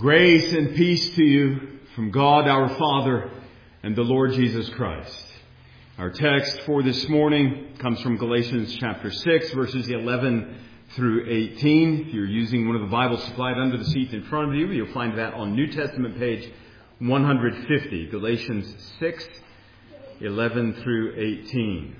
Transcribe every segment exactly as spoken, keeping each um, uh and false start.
Grace and peace to you from God our Father and the Lord Jesus Christ. Our text for this morning comes from Galatians chapter six, verses eleven through eighteen. If you're using one of the Bibles supplied under the seat in front of you, you'll find that on New Testament page one hundred fifty. Galatians six, eleven through eighteen.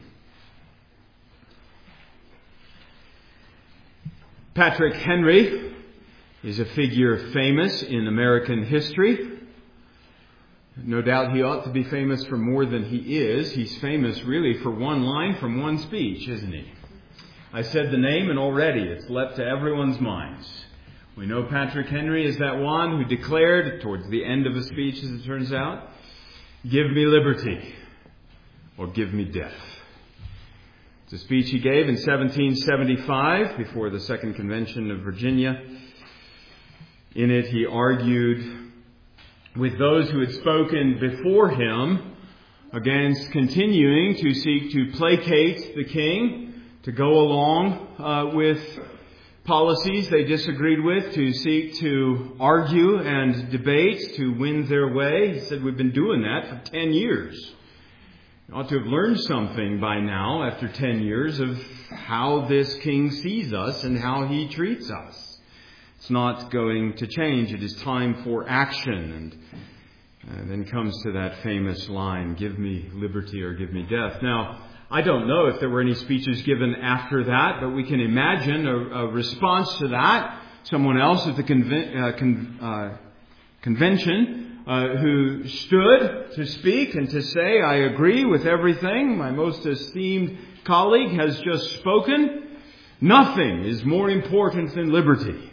Patrick Henry is a figure famous in American history. No doubt he ought to be famous for more than he is. He's famous really for one line from one speech, isn't he? I said the name and already it's leapt to everyone's minds. We know Patrick Henry is that one who declared, towards the end of a speech as it turns out, "Give me liberty or give me death." It's a speech he gave in seventeen seventy-five before the Second Convention of Virginia. In it, he argued with those who had spoken before him against continuing to seek to placate the king, to go along uh, with policies they disagreed with, to seek to argue and debate, to win their way. He said, we've been doing that for ten years. You ought to have learned something by now, after ten years, of how this king sees us and how he treats us. It's not going to change. It is time for action. And uh, then comes to that famous line, "Give me liberty or give me death." Now, I don't know if there were any speeches given after that, but we can imagine a, a response to that. Someone else at the conven- uh, con- uh, convention uh, who stood to speak and to say, "I agree with everything my most esteemed colleague has just spoken. Nothing is more important than liberty."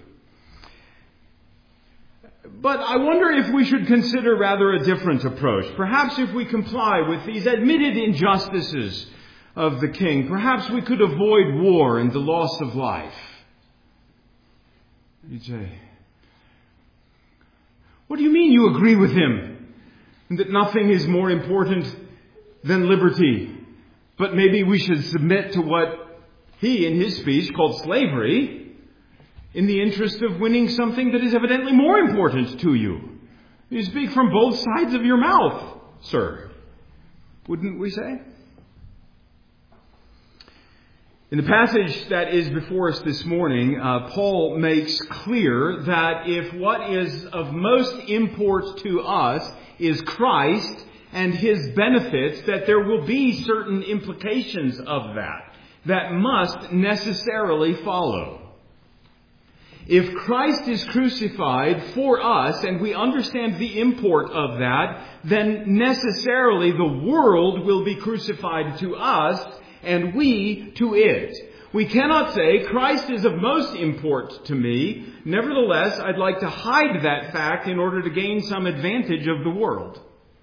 But I wonder if we should consider rather a different approach. Perhaps if we comply with these admitted injustices of the king, perhaps we could avoid war and the loss of life. You'd say, what do you mean you agree with him? And that nothing is more important than liberty. But maybe we should submit to what he in his speech called slavery, in the interest of winning something that is evidently more important to you. You speak from both sides of your mouth, sir. Wouldn't we say? In the passage that is before us this morning, uh, Paul makes clear that if what is of most import to us is Christ and his benefits, that there will be certain implications of that that must necessarily follow. If Christ is crucified for us and we understand the import of that, then necessarily the world will be crucified to us and we to it. We cannot say Christ is of most import to me. Nevertheless, I'd like to hide that fact in order to gain some advantage of the world.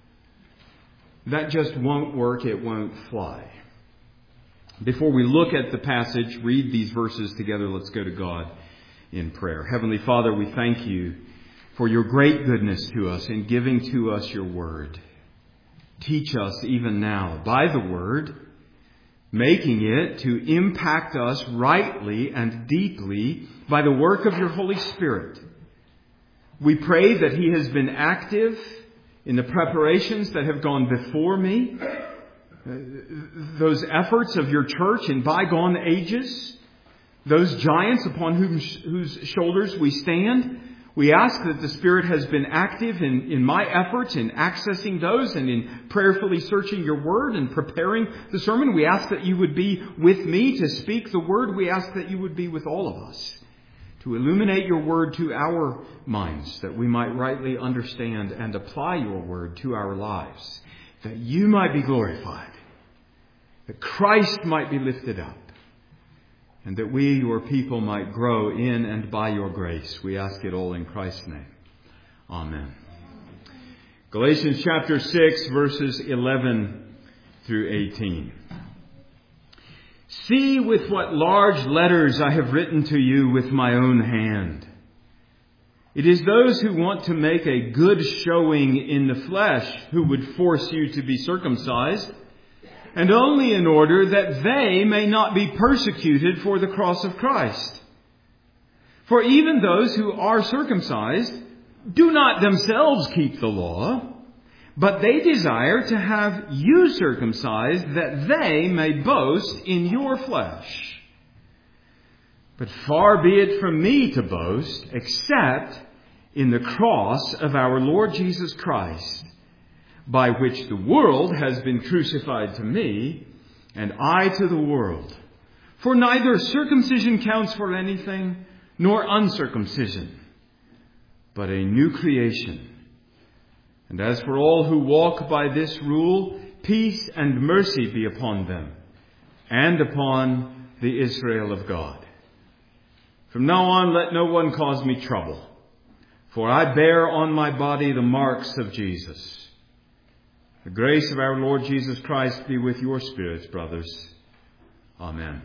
That just won't work. It won't fly. Before we look at the passage, read these verses together, let's go to God in prayer. Heavenly Father, we thank you for your great goodness to us in giving to us your word. Teach us even now by the word, making it to impact us rightly and deeply by the work of your Holy Spirit. We pray that he has been active in the preparations that have gone before me, those efforts of your church in bygone ages, those giants upon whose, whose shoulders we stand. We ask that the Spirit has been active in, in my efforts in accessing those and in prayerfully searching your word and preparing the sermon. We ask that you would be with me to speak the word. We ask that you would be with all of us to illuminate your word to our minds, that we might rightly understand and apply your word to our lives, that you might be glorified, that Christ might be lifted up, and that we, your people, might grow in and by your grace. We ask it all in Christ's name. Amen. Galatians chapter six, verses eleven through eighteen. See with what large letters I have written to you with my own hand. It is those who want to make a good showing in the flesh who would force you to be circumcised, and only in order that they may not be persecuted for the cross of Christ. For even those who are circumcised do not themselves keep the law, but they desire to have you circumcised, that they may boast in your flesh. But far be it from me to boast, except in the cross of our Lord Jesus Christ, by which the world has been crucified to me, and I to the world. For neither circumcision counts for anything, nor uncircumcision, but a new creation. And as for all who walk by this rule, peace and mercy be upon them, and upon the Israel of God. From now on, let no one cause me trouble, for I bear on my body the marks of Jesus. The grace of our Lord Jesus Christ be with your spirits, brothers. Amen.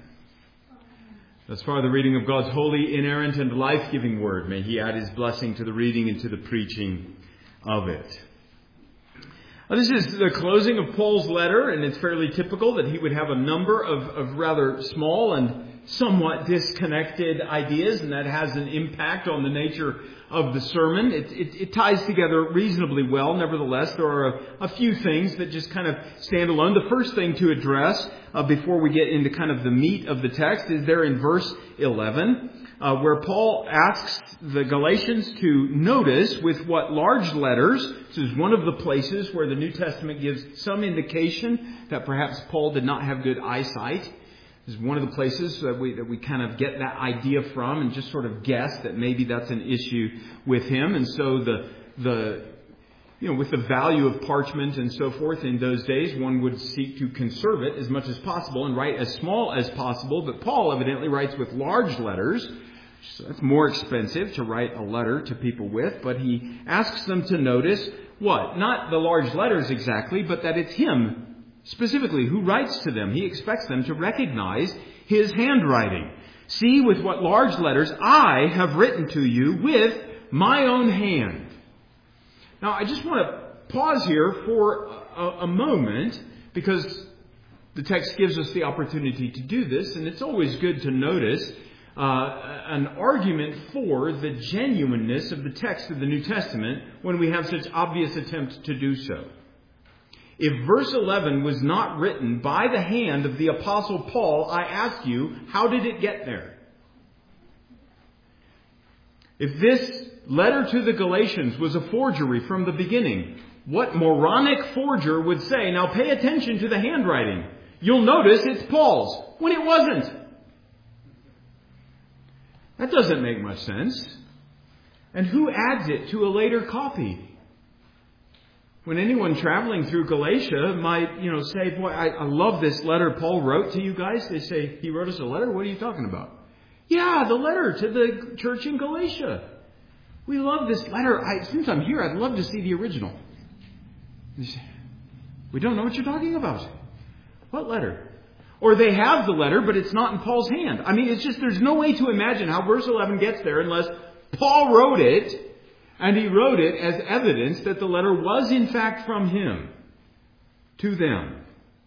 Thus far, the reading of God's holy, inerrant, and life-giving word. May He add His blessing to the reading and to the preaching of it. Now, this is the closing of Paul's letter, and it's fairly typical that he would have a number of, of rather small and somewhat disconnected ideas, and that has an impact on the nature of the sermon. It, it, it ties together reasonably well. Nevertheless, there are a, a few things that just kind of stand alone. The first thing to address uh, before we get into kind of the meat of the text is there in verse eleven, uh, where Paul asks the Galatians to notice with what large letters. This is one of the places where the New Testament gives some indication that perhaps Paul did not have good eyesight. This is one of the places that we that we kind of get that idea from, and just sort of guess that maybe that's an issue with him. And so the the you know with the value of parchment and so forth in those days, one would seek to conserve it as much as possible and write as small as possible. But Paul evidently writes with large letters. So it's more expensive to write a letter to people with, but he asks them to notice what? Not the large letters exactly, but that it's him specifically who writes to them. He expects them to recognize his handwriting. See with what large letters I have written to you with my own hand. Now, I just want to pause here for a, a moment, because the text gives us the opportunity to do this, and it's always good to notice uh, an argument for the genuineness of the text of the New Testament when we have such obvious attempts to do so. If verse eleven was not written by the hand of the Apostle Paul, I ask you, how did it get there? If this letter to the Galatians was a forgery from the beginning, what moronic forger would say, now pay attention to the handwriting. You'll notice it's Paul's, when it wasn't. That doesn't make much sense. And who adds it to a later copy? When anyone traveling through Galatia might, you know, say, boy, I, I love this letter Paul wrote to you guys. They say, he wrote us a letter? What are you talking about? Yeah, the letter to the church in Galatia. We love this letter. I, since I'm here, I'd love to see the original. Say, we don't know what you're talking about. What letter? Or they have the letter, but it's not in Paul's hand. I mean, it's just, there's no way to imagine how verse eleven gets there unless Paul wrote it. And he wrote it as evidence that the letter was in fact from him to them.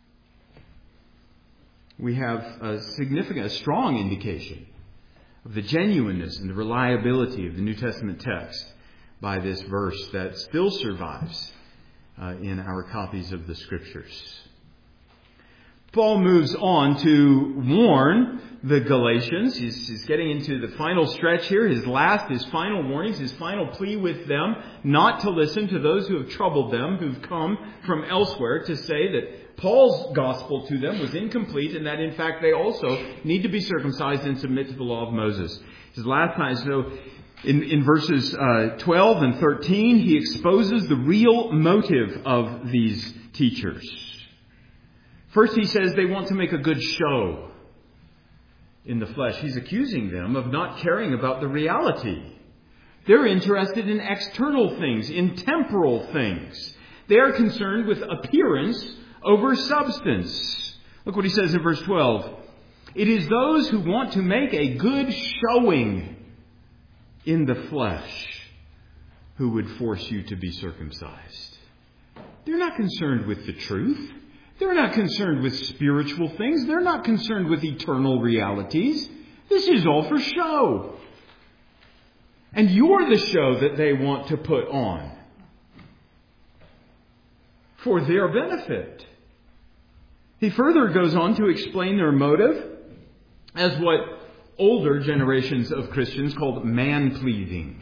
We have a significant, a strong indication of the genuineness and the reliability of the New Testament text by this verse that still survives uh, in our copies of the Scriptures. Paul moves on to warn the Galatians. He's, he's getting into the final stretch here, his last, his final warnings, his final plea with them not to listen to those who have troubled them, who've come from elsewhere to say that Paul's gospel to them was incomplete and that in fact they also need to be circumcised and submit to the law of Moses. His last time, so in, in verses uh, twelve and thirteen, he exposes the real motive of these teachers. First, he says they want to make a good show in the flesh. He's accusing them of not caring about the reality. They're interested in external things, in temporal things. They are concerned with appearance over substance. Look what he says in verse twelve. It is those who want to make a good showing in the flesh who would force you to be circumcised. They're not concerned with the truth. They're not concerned with spiritual things. They're not concerned with eternal realities. This is all for show. And you're the show that they want to put on for their benefit. He further goes on to explain their motive as what older generations of Christians called man-pleasing.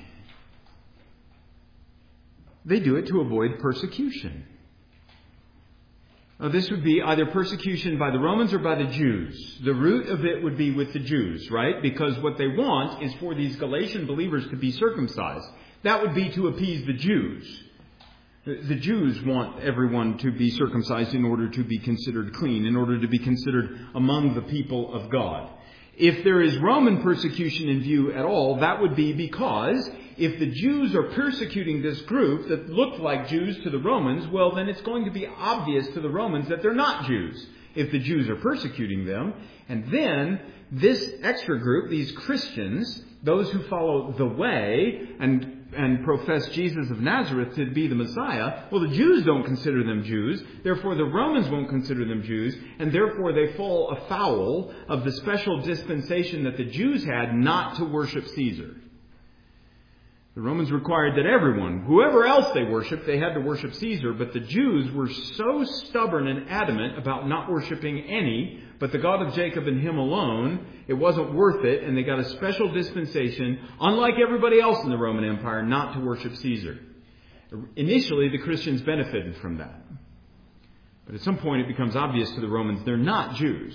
They do it to avoid persecution. Now, this would be either persecution by the Romans or by the Jews. The root of it would be with the Jews, right? Because what they want is for these Galatian believers to be circumcised. That would be to appease the Jews. The Jews want everyone to be circumcised in order to be considered clean, in order to be considered among the people of God. If there is Roman persecution in view at all, that would be because if the Jews are persecuting this group that looked like Jews to the Romans, well, then it's going to be obvious to the Romans that they're not Jews if the Jews are persecuting them. And then this extra group, these Christians, those who follow the way and and profess Jesus of Nazareth to be the Messiah, well, the Jews don't consider them Jews. Therefore, the Romans won't consider them Jews. And therefore, they fall afoul of the special dispensation that the Jews had not to worship Caesar. The Romans required that everyone, whoever else they worshiped, they had to worship Caesar. But the Jews were so stubborn and adamant about not worshiping any but the God of Jacob and Him alone, it wasn't worth it, and they got a special dispensation, unlike everybody else in the Roman Empire, not to worship Caesar. Initially, the Christians benefited from that. But at some point, it becomes obvious to the Romans they're not Jews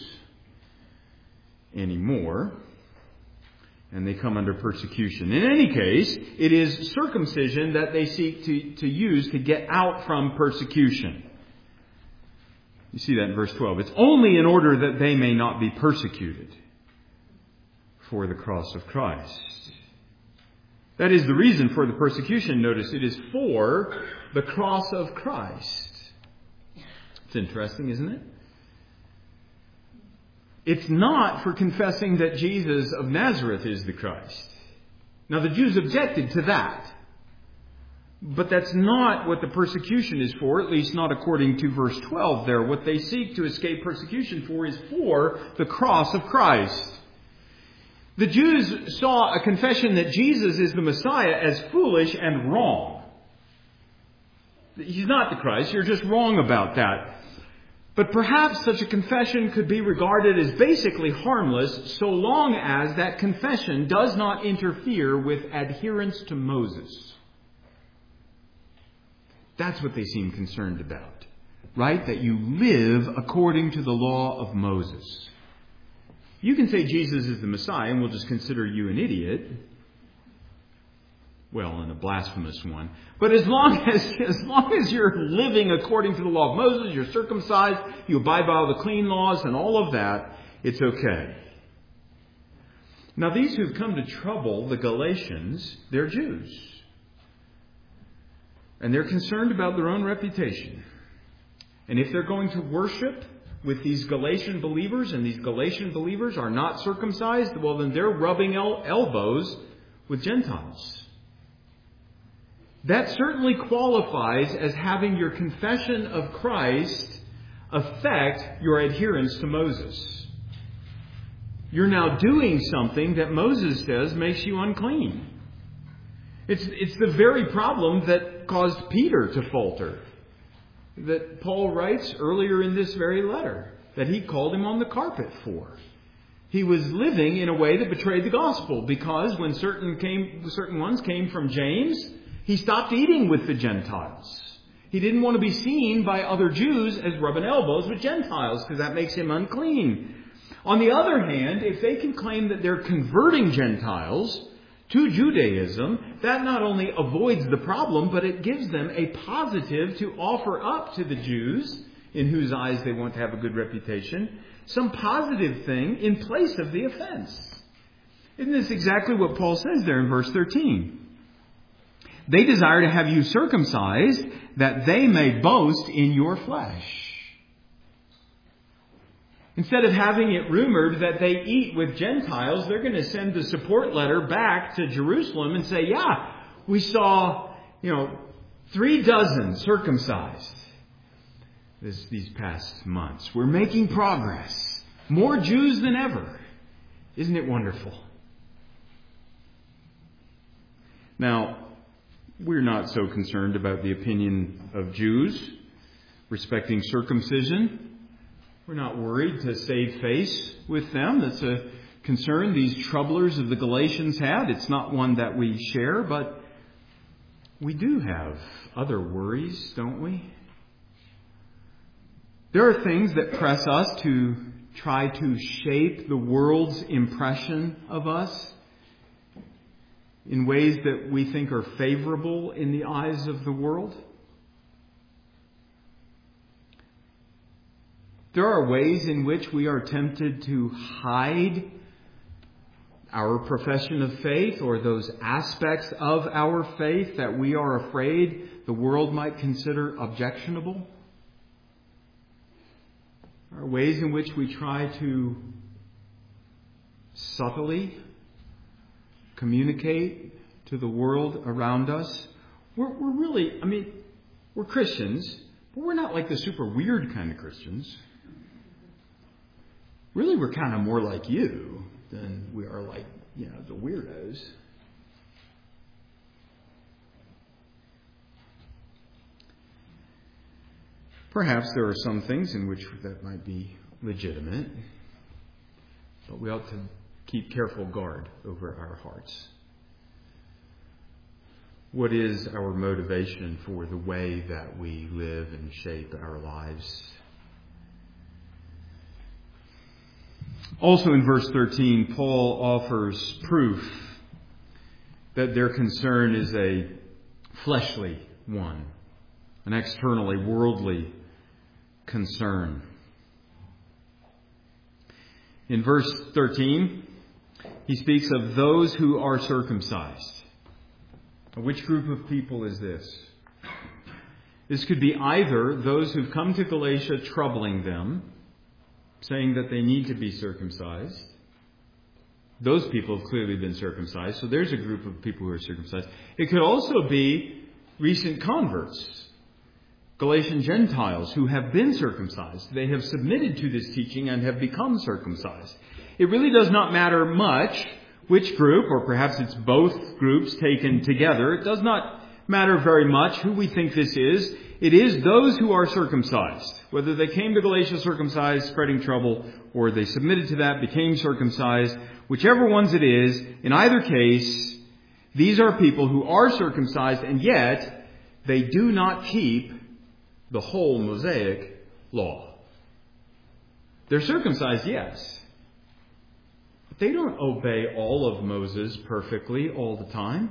anymore, and they come under persecution. In any case, it is circumcision that they seek to, to use to get out from persecution. You see that in verse twelve. It's only in order that they may not be persecuted for the cross of Christ. That is the reason for the persecution. Notice it is for the cross of Christ. It's interesting, isn't it? It's not for confessing that Jesus of Nazareth is the Christ. Now, the Jews objected to that. But that's not what the persecution is for, at least not according to verse twelve there. What they seek to escape persecution for is for the cross of Christ. The Jews saw a confession that Jesus is the Messiah as foolish and wrong. He's not the Christ. You're just wrong about that. But perhaps such a confession could be regarded as basically harmless so long as that confession does not interfere with adherence to Moses. That's what they seem concerned about, right? That you live according to the law of Moses. You can say Jesus is the Messiah and we'll just consider you an idiot. Well, and a blasphemous one. But as long as, as long as you're living according to the law of Moses, you're circumcised, you abide by all the clean laws and all of that, it's okay. Now, these who've come to trouble the Galatians, they're Jews. And they're concerned about their own reputation. And if they're going to worship with these Galatian believers, and these Galatian believers are not circumcised, well, then they're rubbing el- elbows with Gentiles. That certainly qualifies as having your confession of Christ affect your adherence to Moses. You're now doing something that Moses says makes you unclean. It's, it's the very problem that caused Peter to falter, that Paul writes earlier in this very letter, that he called him on the carpet for. He was living in a way that betrayed the gospel, because when certain came, certain ones came from James, he stopped eating with the Gentiles. He didn't want to be seen by other Jews as rubbing elbows with Gentiles, because that makes him unclean. On the other hand, if they can claim that they're converting Gentiles to Judaism, that not only avoids the problem, but it gives them a positive to offer up to the Jews, in whose eyes they want to have a good reputation, some positive thing in place of the offense. Isn't this exactly what Paul says there in verse thirteen? They desire to have you circumcised, that they may boast in your flesh. Instead of having it rumored that they eat with Gentiles, they're going to send the support letter back to Jerusalem and say, yeah, we saw, you know, three dozen circumcised this, these past months. We're making progress. More Jews than ever. Isn't it wonderful? Now, we're not so concerned about the opinion of Jews respecting circumcision. We're not worried to save face with them. That's a concern these troublers of the Galatians had. It's not one that we share, but we do have other worries, don't we? There are things that press us to try to shape the world's impression of us in ways that we think are favorable in the eyes of the world. There are ways in which we are tempted to hide our profession of faith or those aspects of our faith that we are afraid the world might consider objectionable. There are ways in which we try to subtly communicate to the world around us. We're, we're really, I mean, we're Christians, but we're not like the super weird kind of Christians. Really, we're kind of more like you than we are like, you know, the weirdos. Perhaps there are some things in which that might be legitimate, but we ought to keep careful guard over our hearts. What is our motivation for the way that we live and shape our lives? Also in verse thirteen, Paul offers proof that their concern is a fleshly one, an externally worldly concern. In verse thirteen, he speaks of those who are circumcised. Which group of people is this? This could be either those who've come to Galatia troubling them, saying that they need to be circumcised. Those people have clearly been circumcised, so there's a group of people who are circumcised. It could also be recent converts, Galatian Gentiles who have been circumcised. They have submitted to this teaching and have become circumcised. It really does not matter much which group, or perhaps it's both groups taken together. It does not matter very much who we think this is. It is those who are circumcised. Whether they came to Galatia circumcised, spreading trouble, or they submitted to that, became circumcised, whichever ones it is, in either case, these are people who are circumcised, and yet they do not keep the whole Mosaic law. They're circumcised, yes. But they don't obey all of Moses perfectly all the time.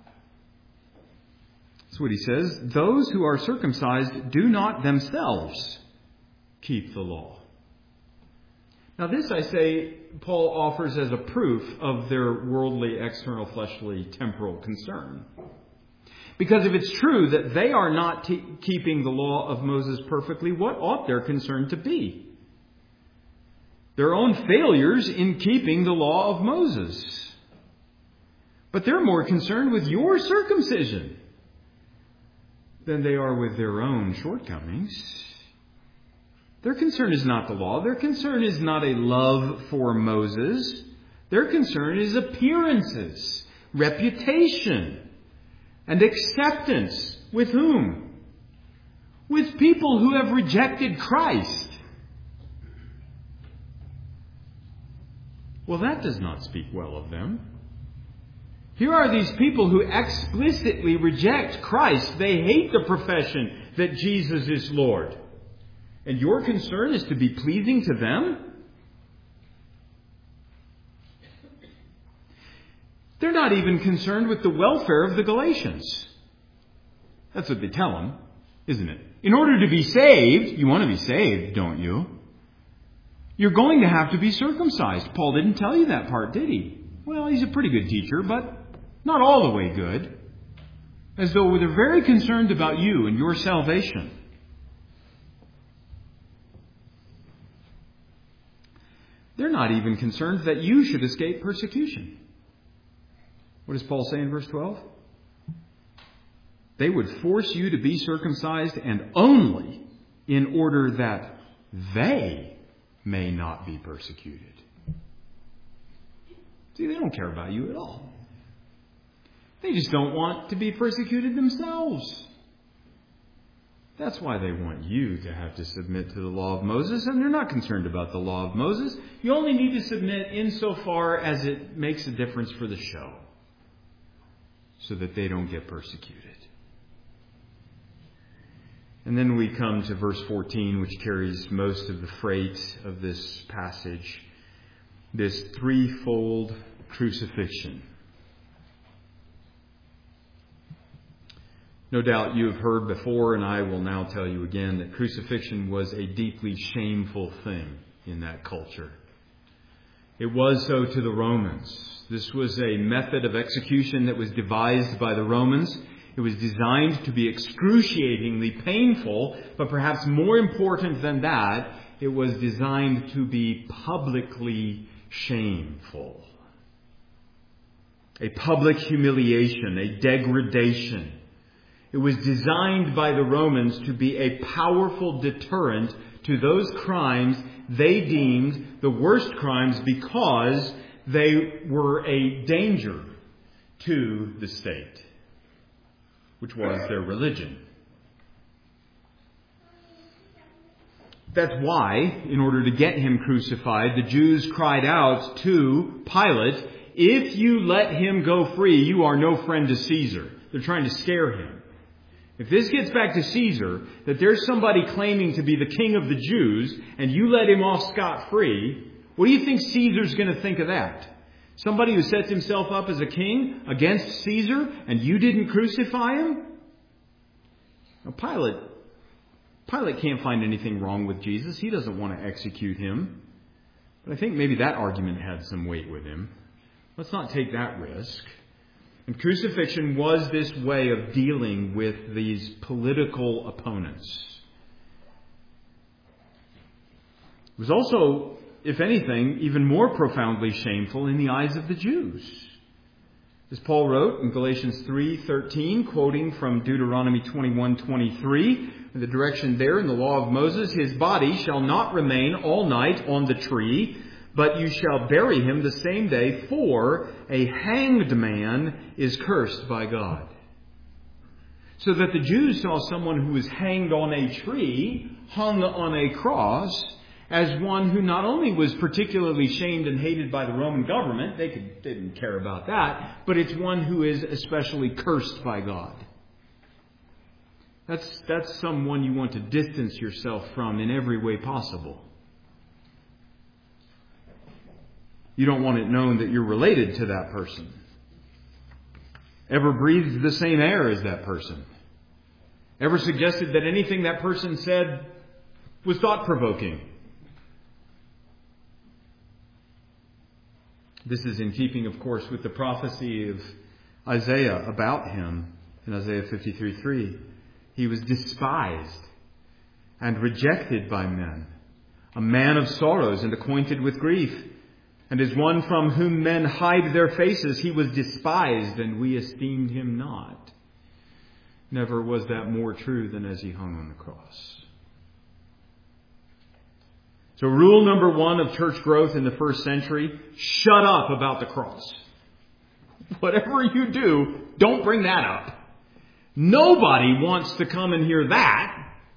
That's what he says. Those who are circumcised do not themselves keep the law. Now this, I say, Paul offers as a proof of their worldly, external, fleshly, temporal concern. Because if it's true that they are not t- keeping the law of Moses perfectly, what ought their concern to be? Their own failures in keeping the law of Moses. But they're more concerned with your circumcision than they are with their own shortcomings. Their concern is not the law. Their concern is not a love for Moses. Their concern is appearances, reputation, and acceptance. With whom? With people who have rejected Christ. Well, that does not speak well of them. Here are these people who explicitly reject Christ. They hate the profession that Jesus is Lord. And your concern is to be pleasing to them? They're not even concerned with the welfare of the Galatians. That's what they tell them, isn't it? In order to be saved, you want to be saved, don't you? You're going to have to be circumcised. Paul didn't tell you that part, did he? Well, he's a pretty good teacher, but not all the way good. As though they're very concerned about you and your salvation. They're not even concerned that you should escape persecution. What does Paul say in verse twelve? They would force you to be circumcised, and only in order that they may not be persecuted. See, they don't care about you at all. They just don't want to be persecuted themselves. That's why they want you to have to submit to the law of Moses, and they're not concerned about the law of Moses. You only need to submit insofar as it makes a difference for the show, so that they don't get persecuted. And then we come to verse fourteen, which carries most of the freight of this passage. This threefold crucifixion. No doubt you have heard before, and I will now tell you again, that crucifixion was a deeply shameful thing in that culture. It was so to the Romans. This was a method of execution that was devised by the Romans. It was designed to be excruciatingly painful, but perhaps more important than that, it was designed to be publicly shameful. A public humiliation, a degradation. It was designed by the Romans to be a powerful deterrent to those crimes they deemed the worst crimes because they were a danger to the state, which was their religion. That's why, in order to get him crucified, the Jews cried out to Pilate, "If you let him go free, you are no friend to Caesar." They're trying to scare him. If this gets back to Caesar, that there's somebody claiming to be the king of the Jews, and you let him off scot-free, what do you think Caesar's going to think of that? Somebody who sets himself up as a king against Caesar, and you didn't crucify him? Now, Pilate, Pilate can't find anything wrong with Jesus. He doesn't want to execute him. But I think maybe that argument had some weight with him. Let's not take that risk. And crucifixion was this way of dealing with these political opponents. It was also, if anything, even more profoundly shameful in the eyes of the Jews. As Paul wrote in Galatians three thirteen, quoting from Deuteronomy twenty-one twenty-three, the direction there in the law of Moses, "His body shall not remain all night on the tree, but you shall bury him the same day, for a hanged man is cursed by God." So that the Jews saw someone who was hanged on a tree, hung on a cross, as one who not only was particularly shamed and hated by the Roman government, they, could, they didn't care about that, but it's one who is especially cursed by God. That's, that's someone you want to distance yourself from in every way possible. You don't want it known that you're related to that person. Ever breathed the same air as that person? Ever suggested that anything that person said was thought-provoking? This is in keeping, of course, with the prophecy of Isaiah about him in Isaiah fifty-three three. He was despised and rejected by men, a man of sorrows and acquainted with grief. And as one from whom men hide their faces, he was despised, and we esteemed him not. Never was that more true than as he hung on the cross. So rule number one of church growth in the first century, shut up about the cross. Whatever you do, don't bring that up. Nobody wants to come and hear that.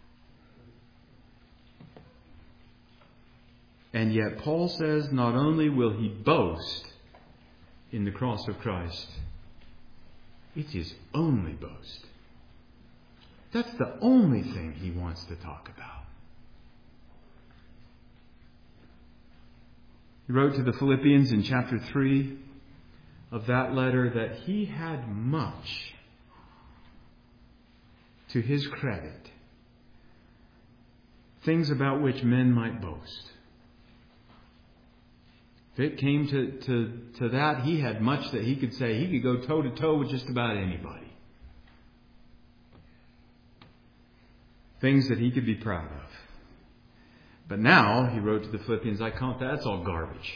And yet Paul says not only will he boast in the cross of Christ, it's his only boast. That's the only thing he wants to talk about. He wrote to the Philippians in chapter three of that letter that he had much to his credit, things about which men might boast. If it came to, to, to that, he had much that he could say. He could go toe-to-toe with just about anybody. Things that he could be proud of. But now, he wrote to the Philippians, I count that, that's all garbage.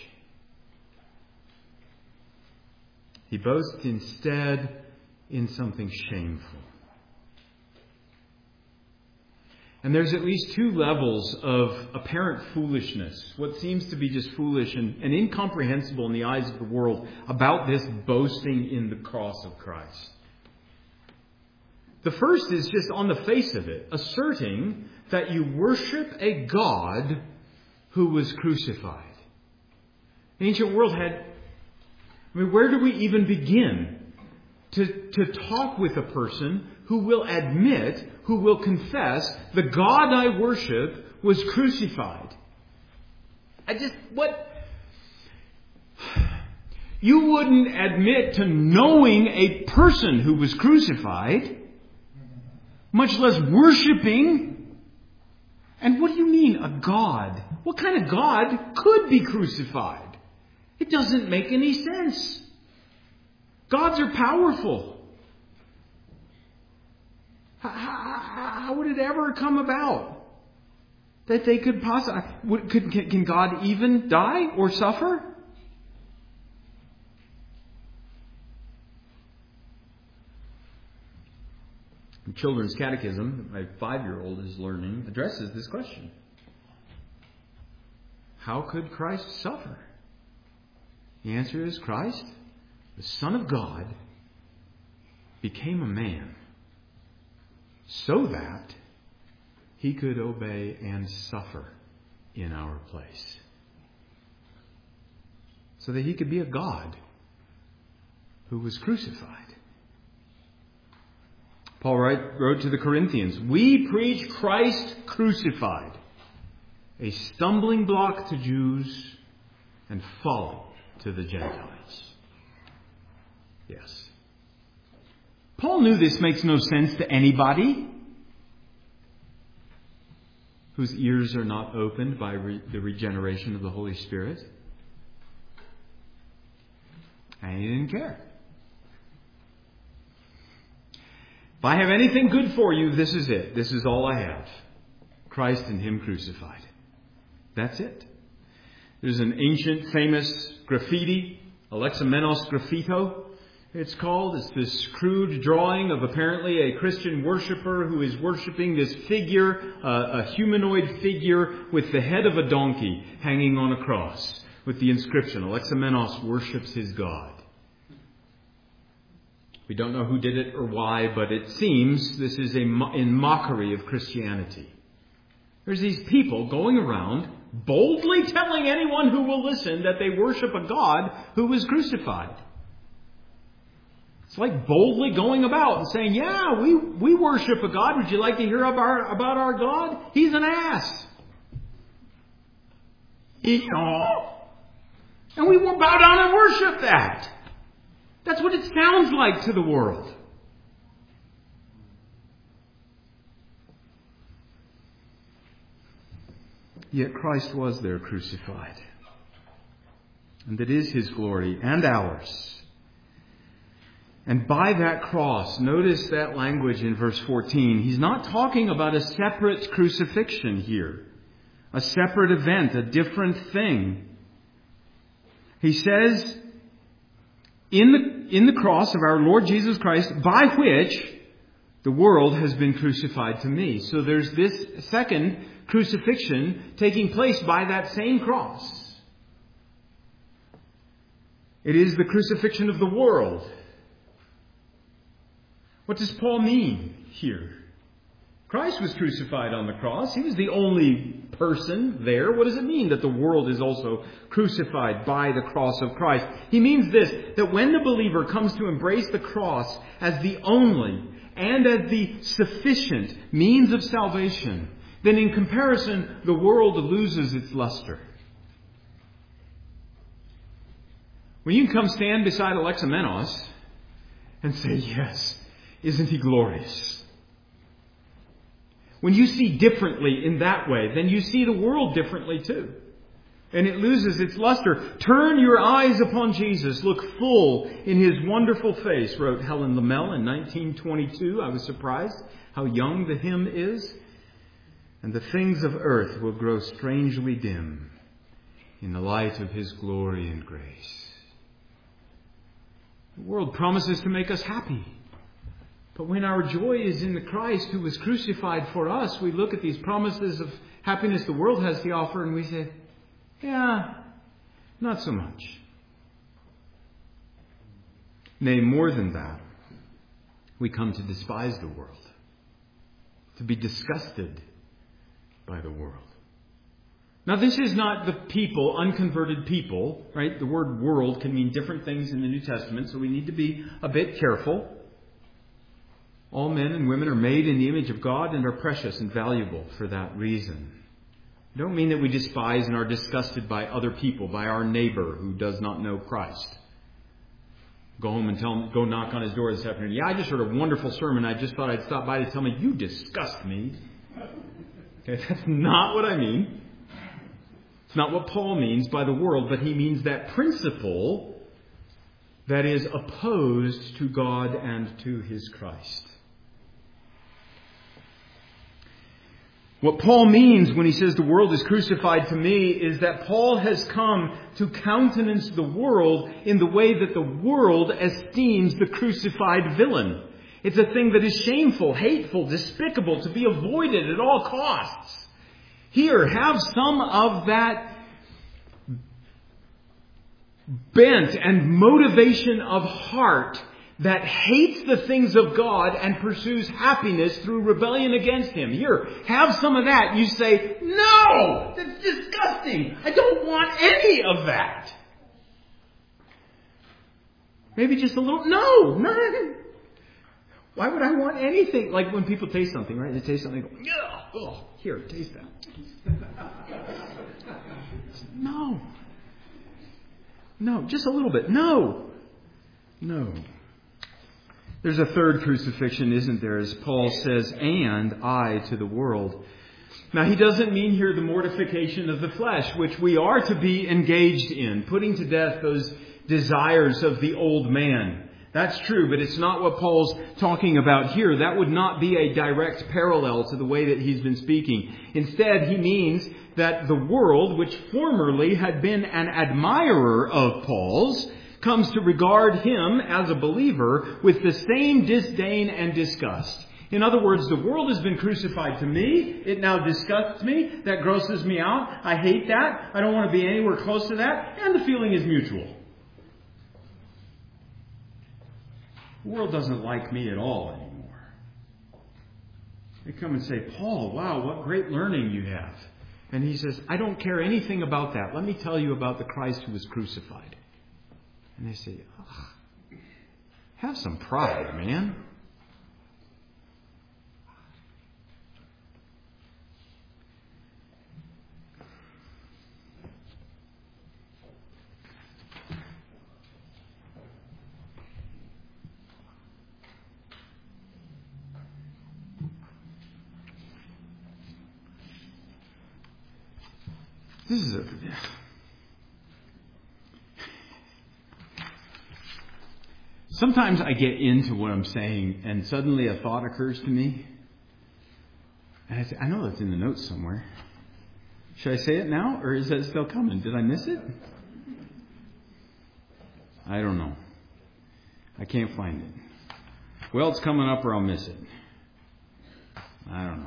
He boasts instead in something shameful. And there's at least two levels of apparent foolishness, what seems to be just foolish and, and incomprehensible in the eyes of the world about this boasting in the cross of Christ. The first is just on the face of it, asserting that you worship a God who was crucified. The ancient world had, I mean, where do we even begin to, to talk with a person who will admit, who will confess, the God I worship was crucified? I just, what? You wouldn't admit to knowing a person who was crucified, much less worshiping. And what do you mean, a God? What kind of God could be crucified? It doesn't make any sense. Gods are powerful. How, how, how would it ever come about that they could possibly... Could, can, can God even die or suffer? The Children's Catechism, my five-year-old is learning, addresses this question. How could Christ suffer? The answer is Christ, the Son of God, became a man so that he could obey and suffer in our place. So that he could be a God who was crucified. Paul wrote to the Corinthians, we preach Christ crucified, a stumbling block to Jews and folly to the Gentiles. Yes. Paul knew this makes no sense to anybody whose ears are not opened by re- the regeneration of the Holy Spirit. And he didn't care. If I have anything good for you, this is it. This is all I have. Christ and Him crucified. That's it. There's an ancient famous graffiti, Alexamenos graffito, it's called. It's this crude drawing of apparently a Christian worshiper who is worshiping this figure, uh, a humanoid figure with the head of a donkey hanging on a cross with the inscription, Alexamenos worships his God. We don't know who did it or why, but it seems this is a mo- in mockery of Christianity. There's these people going around boldly telling anyone who will listen that they worship a God who was crucified. It's like boldly going about and saying, yeah, we, we worship a God. Would you like to hear about our, about our God? He's an ass. And we will bow down and worship that. That's what it sounds like to the world. Yet Christ was there crucified. And it is His glory and ours. And by that cross, notice that language in verse fourteen. He's not talking about a separate crucifixion here. A separate event, a different thing. He says, in the, in the cross of our Lord Jesus Christ, by which the world has been crucified to me. So there's this second crucifixion taking place by that same cross. It is the crucifixion of the world. What does Paul mean here? Christ was crucified on the cross. He was the only person there. What does it mean that the world is also crucified by the cross of Christ? He means this, that when the believer comes to embrace the cross as the only and as the sufficient means of salvation, then in comparison, the world loses its luster. When you can come stand beside Alexamenos and say, yes, isn't he glorious? When you see differently in that way, then you see the world differently too. And it loses its luster. Turn your eyes upon Jesus. Look full in His wonderful face, wrote Helen Lamell in nineteen twenty-two. I was surprised how young the hymn is. And the things of earth will grow strangely dim in the light of His glory and grace. The world promises to make us happy. But when our joy is in the Christ who was crucified for us, we look at these promises of happiness the world has to offer and we say, yeah, not so much. Nay, more than that, we come to despise the world, to be disgusted by the world. Now, this is not the people, unconverted people, right? The word world can mean different things in the New Testament, so we need to be a bit careful. All men and women are made in the image of God and are precious and valuable for that reason. I don't mean that we despise and are disgusted by other people, by our neighbor who does not know Christ. Go home and tell him, go knock on his door this afternoon. Yeah, I just heard a wonderful sermon. I just thought I'd stop by to tell me, you disgust me. Okay, that's not what I mean. It's not what Paul means by the world, but he means that principle that is opposed to God and to His Christ. What Paul means when he says the world is crucified to me is that Paul has come to countenance the world in the way that the world esteems the crucified villain. It's a thing that is shameful, hateful, despicable, to be avoided at all costs. Here, have some of that bent and motivation of heart that hates the things of God and pursues happiness through rebellion against Him. Here, have some of that. You say, no, that's disgusting. I don't want any of that. Maybe just a little, no, no. Why would I want anything? Like when people taste something, right? They taste something, they go, yeah, oh, here, taste that. No. No, just a little bit. No. No. There's a third crucifixion, isn't there? As Paul says, and I to the world. Now, he doesn't mean here the mortification of the flesh, which we are to be engaged in, putting to death those desires of the old man. That's true, but it's not what Paul's talking about here. That would not be a direct parallel to the way that he's been speaking. Instead, he means that the world, which formerly had been an admirer of Paul's, comes to regard him as a believer with the same disdain and disgust. In other words, the world has been crucified to me. It now disgusts me. That grosses me out. I hate that. I don't want to be anywhere close to that. And the feeling is mutual. The world doesn't like me at all anymore. They come and say, Paul, wow, what great learning you have. And he says, I don't care anything about that. Let me tell you about the Christ who was crucified. And they say, oh, have some pride, man. This is a... Sometimes I get into what I'm saying and suddenly a thought occurs to me. And I say, I know that's in the notes somewhere. Should I say it now or is that still coming? Did I miss it? I don't know. I can't find it. Well, it's coming up or I'll miss it. I don't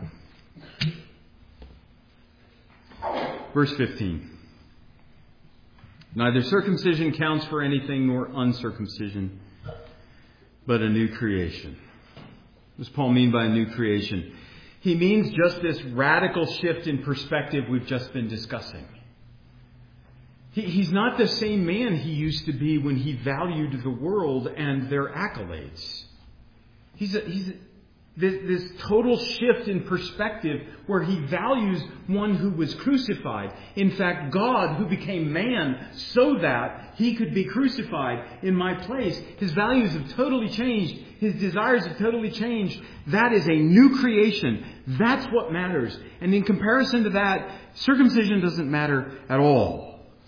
know. Verse fifteen. Neither circumcision counts for anything nor uncircumcision, but a new creation. What does Paul mean by a new creation? He means just this radical shift in perspective we've just been discussing. He, he's not the same man he used to be when he valued the world and their accolades. He's a, he's a, this, this total shift in perspective where he values one who was crucified. In fact, God who became man so that he could be crucified in my place. His values have totally changed. His desires have totally changed. That is a new creation. That's what matters. And in comparison to that, circumcision doesn't matter at all.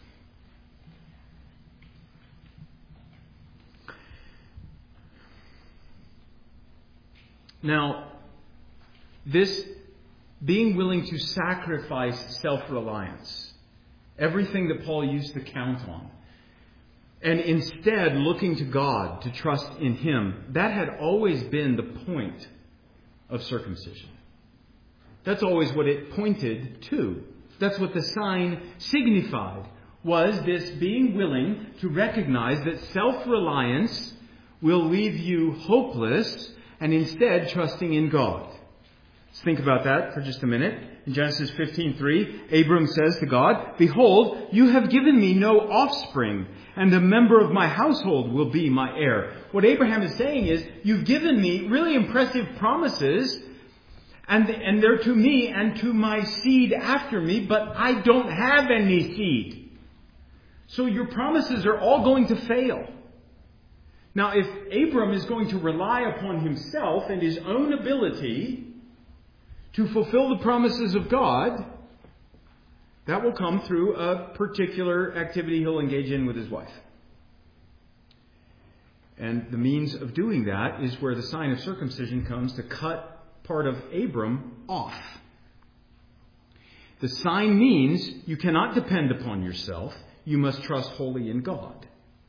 Now, this being willing to sacrifice self-reliance, everything that Paul used to count on, and instead looking to God to trust in Him. That had always been the point of circumcision. That's always what it pointed to. That's what the sign signified, was this being willing to recognize that self-reliance will leave you hopeless and instead trusting in God. Let's think about that for just a minute. In Genesis fifteen three, Abram says to God, "Behold, you have given me no offspring, and a member of my household will be my heir." What Abraham is saying is, you've given me really impressive promises, and, and they're to me and to my seed after me, but I don't have any seed. So your promises are all going to fail. Now, if Abram is going to rely upon himself and his own ability to fulfill the promises of God, that will come through a particular activity he'll engage in with his wife. And the means of doing that is where the sign of circumcision comes to cut part of Abram off. The sign means you cannot depend upon yourself. You must trust wholly in God.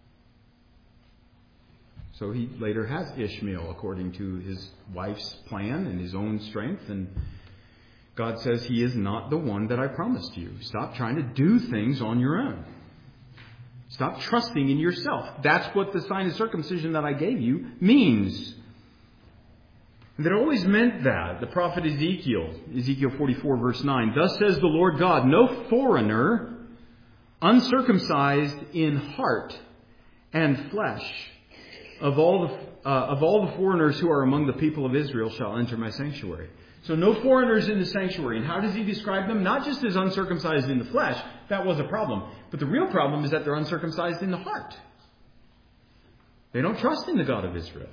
So he later has Ishmael according to his wife's plan and his own strength. And God says, he is not the one that I promised you. Stop trying to do things on your own. Stop trusting in yourself. That's what the sign of circumcision that I gave you means. And it always meant that. The prophet Ezekiel, Ezekiel forty-four verse nine, "Thus says the Lord God, no foreigner, uncircumcised in heart and flesh, of all the uh, of all the foreigners who are among the people of Israel shall enter my sanctuary." So no foreigners in the sanctuary. And how does he describe them? Not just as uncircumcised in the flesh. That was a problem. But the real problem is that they're uncircumcised in the heart. They don't trust in the God of Israel.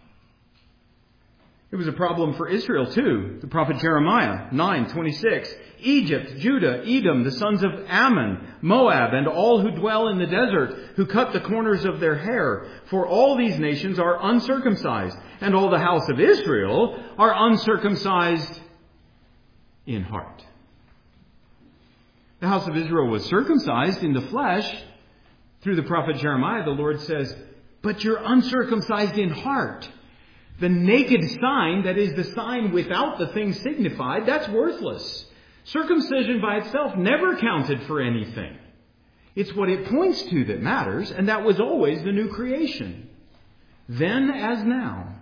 It was a problem for Israel too. The prophet Jeremiah nine twenty-six. "Egypt, Judah, Edom, the sons of Ammon, Moab, and all who dwell in the desert, who cut the corners of their hair. For all these nations are uncircumcised, and all the house of Israel are uncircumcised in heart." The house of Israel was circumcised in the flesh. Through the prophet Jeremiah, the Lord says, "But you're uncircumcised in heart." The naked sign, that is the sign without the thing signified, that's worthless. Circumcision by itself never counted for anything. It's what it points to that matters, and that was always the new creation. Then as now.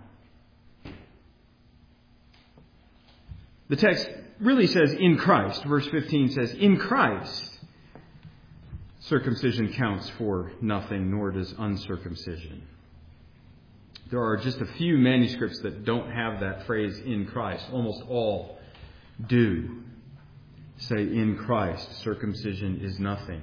The text really says in Christ. Verse fifteen says, "In Christ, circumcision counts for nothing, nor does uncircumcision." There are just a few manuscripts that don't have that phrase "in Christ." Almost all do say "in Christ, circumcision is nothing."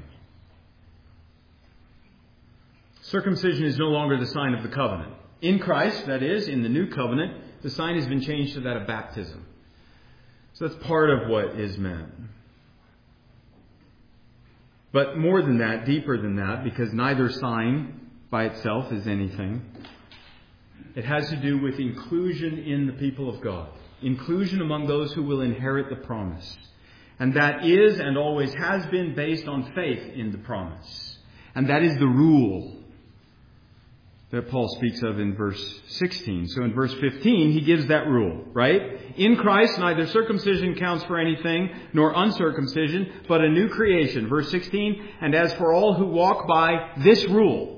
Circumcision is no longer the sign of the covenant. In Christ, that is, in the new covenant, the sign has been changed to that of baptism. So that's part of what is meant. But more than that, deeper than that, because neither sign by itself is anything, it has to do with inclusion in the people of God. Inclusion among those who will inherit the promise. And that is and always has been based on faith in the promise. And that is the rule that Paul speaks of in verse sixteen. So in verse fifteen, he gives that rule, right? In Christ, neither circumcision counts for anything, nor uncircumcision, but a new creation. Verse sixteen, "And as for all who walk by this rule,"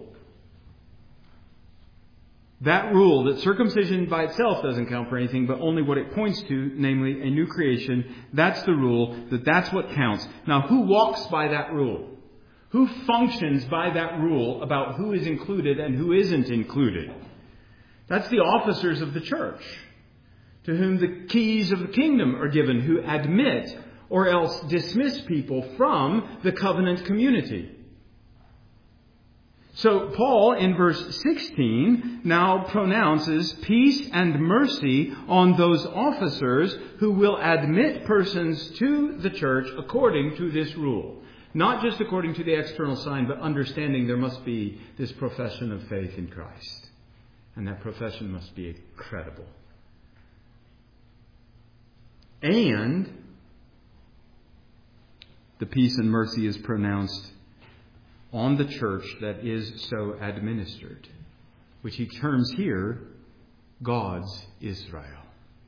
that rule, that circumcision by itself doesn't count for anything, but only what it points to, namely a new creation. That's the rule, that that's what counts. Now, who walks by that rule? Who functions by that rule about who is included and who isn't included? That's the officers of the church, to whom the keys of the kingdom are given, who admit or else dismiss people from the covenant community. So Paul, in verse sixteen, now pronounces peace and mercy on those officers who will admit persons to the church according to this rule. Not just according to the external sign, but understanding there must be this profession of faith in Christ. And that profession must be credible. And the peace and mercy is pronounced on the church that is so administered, which he terms here God's Israel.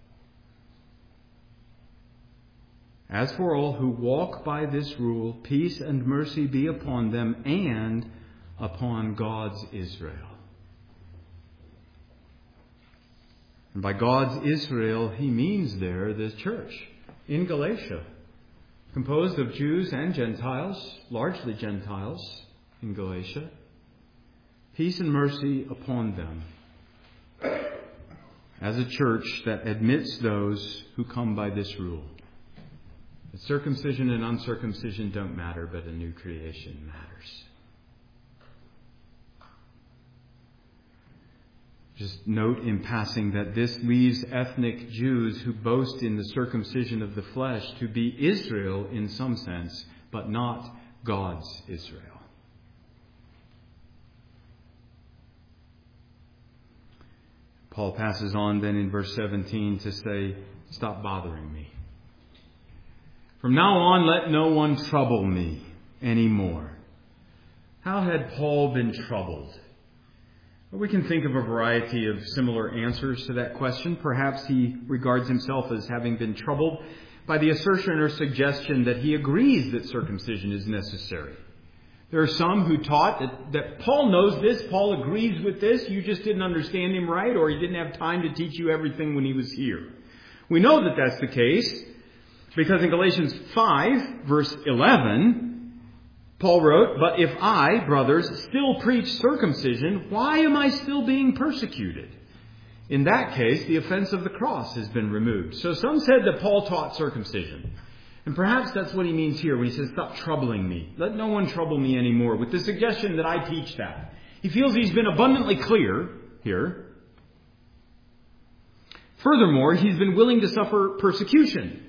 As for all who walk by this rule, peace and mercy be upon them and upon God's Israel. And by God's Israel, he means there the church in Galatia, composed of Jews and Gentiles, largely Gentiles in Galatia. Peace and mercy upon them as a church that admits those who come by this rule. That circumcision and uncircumcision don't matter, but a new creation matters. Just note in passing that this leaves ethnic Jews who boast in the circumcision of the flesh to be Israel in some sense, but not God's Israel. Paul passes on then in verse seventeen to say, stop bothering me. From now on, let no one trouble me anymore. How had Paul been troubled? Well, we can think of a variety of similar answers to that question. Perhaps he regards himself as having been troubled by the assertion or suggestion that he agrees that circumcision is necessary. There are some who taught that, that Paul knows this, Paul agrees with this, you just didn't understand him right, or he didn't have time to teach you everything when he was here. We know that that's the case, because in Galatians five, verse eleven, Paul wrote, but if I, brothers, still preach circumcision, why am I still being persecuted? In that case, the offense of the cross has been removed. So some said that Paul taught circumcision. And perhaps that's what he means here when he says, stop troubling me. Let no one trouble me anymore, with the suggestion that I teach that. He feels he's been abundantly clear here. Furthermore, he's been willing to suffer persecution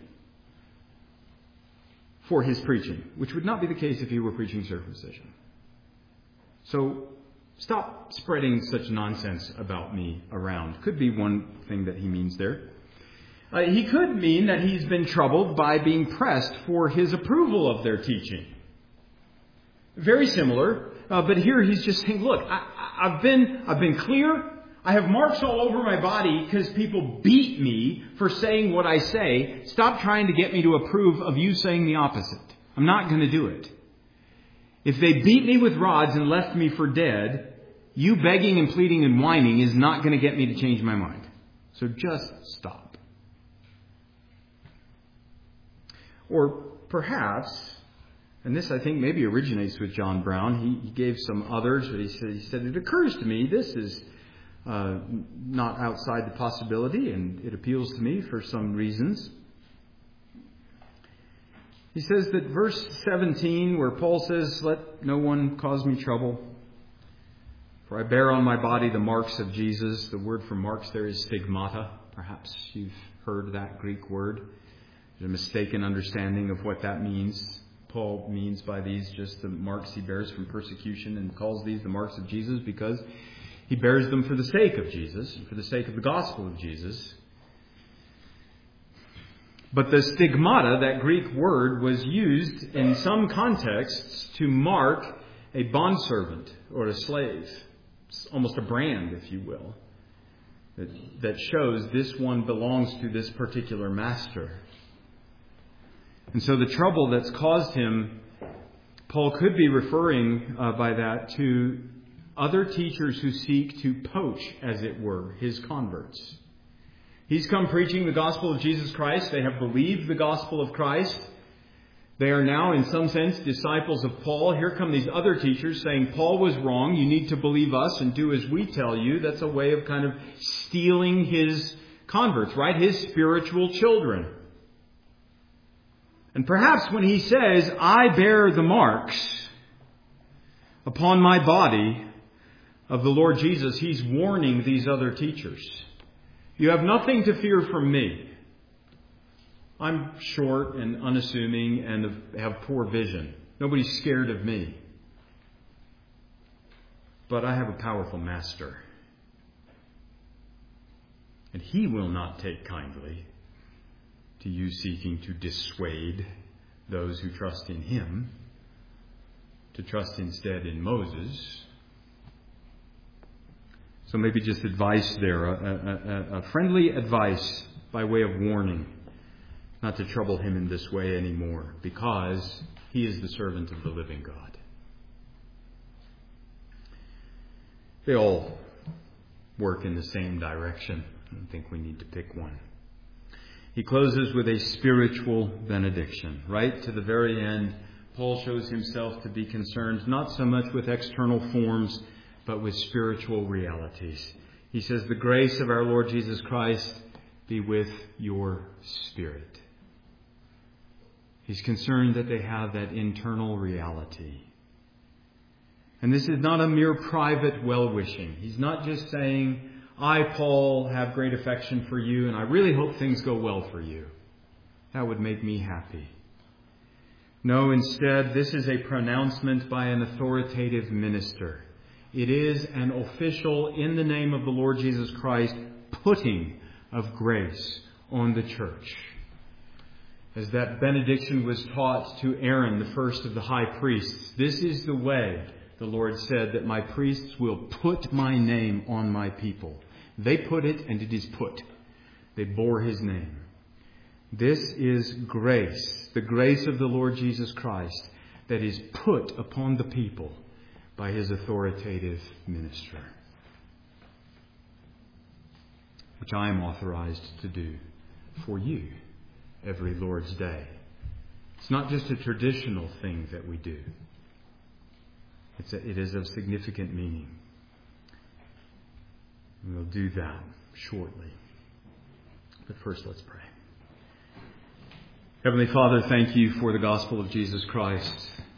for his preaching, which would not be the case if he were preaching circumcision. So stop spreading such nonsense about me around. Could be one thing that he means there. Uh, he could mean that he's been troubled by being pressed for his approval of their teaching. Very similar, uh, but here he's just saying, look, I, I've been, I've been clear. I have marks all over my body because people beat me for saying what I say. Stop trying to get me to approve of you saying the opposite. I'm not going to do it. If they beat me with rods and left me for dead, you begging and pleading and whining is not going to get me to change my mind. So just stop. Or perhaps, and this I think maybe originates with John Brown, he, he gave some others, but he said, he said, it occurs to me this is uh, not outside the possibility, and it appeals to me for some reasons. He says that verse seventeen, where Paul says, let no one cause me trouble, for I bear on my body the marks of Jesus. The word for marks there is stigmata. Perhaps you've heard that Greek word. There's a mistaken understanding of what that means. Paul means by these just the marks he bears from persecution, and calls these the marks of Jesus because he bears them for the sake of Jesus and for the sake of the gospel of Jesus. But the stigmata, that Greek word, was used in some contexts to mark a bondservant or a slave. It's almost a brand, if you will, that, that shows this one belongs to this particular master. And so the trouble that's caused him, Paul could be referring uh, by that to other teachers who seek to poach, as it were, his converts. He's come preaching the gospel of Jesus Christ. They have believed the gospel of Christ. They are now, in some sense, disciples of Paul. Here come these other teachers saying, Paul was wrong. You need to believe us and do as we tell you. That's a way of kind of stealing his converts, right? His spiritual children. And perhaps when he says, I bear the marks upon my body of the Lord Jesus, he's warning these other teachers. You have nothing to fear from me. I'm short and unassuming and have poor vision. Nobody's scared of me. But I have a powerful master. And he will not take kindly to you seeking to dissuade those who trust in him to trust instead in Moses. So maybe just advice there, a, a, a friendly advice by way of warning, not to trouble him in this way anymore, because he is the servant of the living God. They all work in the same direction. I don't think we need to pick one. He closes with a spiritual benediction. Right to the very end, Paul shows himself to be concerned not so much with external forms, but with spiritual realities. He says, the grace of our Lord Jesus Christ be with your spirit. He's concerned that they have that internal reality. And this is not a mere private well-wishing. He's not just saying, I, Paul, have great affection for you, and I really hope things go well for you. That would make me happy. No, instead, this is a pronouncement by an authoritative minister. It is an official, in the name of the Lord Jesus Christ, putting of grace on the church. As that benediction was taught to Aaron, the first of the high priests, this is the way, the Lord said, that my priests will put my name on my people. They put it, and it is put. They bore his name. This is grace, the grace of the Lord Jesus Christ, that is put upon the people by his authoritative minister, which I am authorized to do for you every Lord's Day. It's not just a traditional thing that we do. It's a, it is of significant meaning. And we'll do that shortly. But first, let's pray. Heavenly Father, thank you for the gospel of Jesus Christ.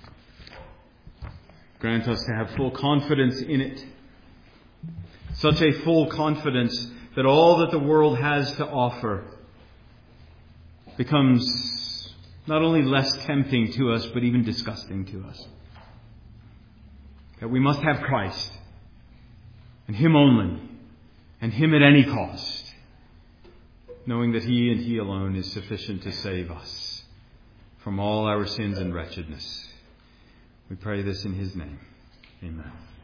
Grant us to have full confidence in it. Such a full confidence that all that the world has to offer becomes not only less tempting to us, but even disgusting to us. That we must have Christ, and him only, and him at any cost, knowing that he and he alone is sufficient to save us from all our sins and wretchedness. We pray this in his name. Amen.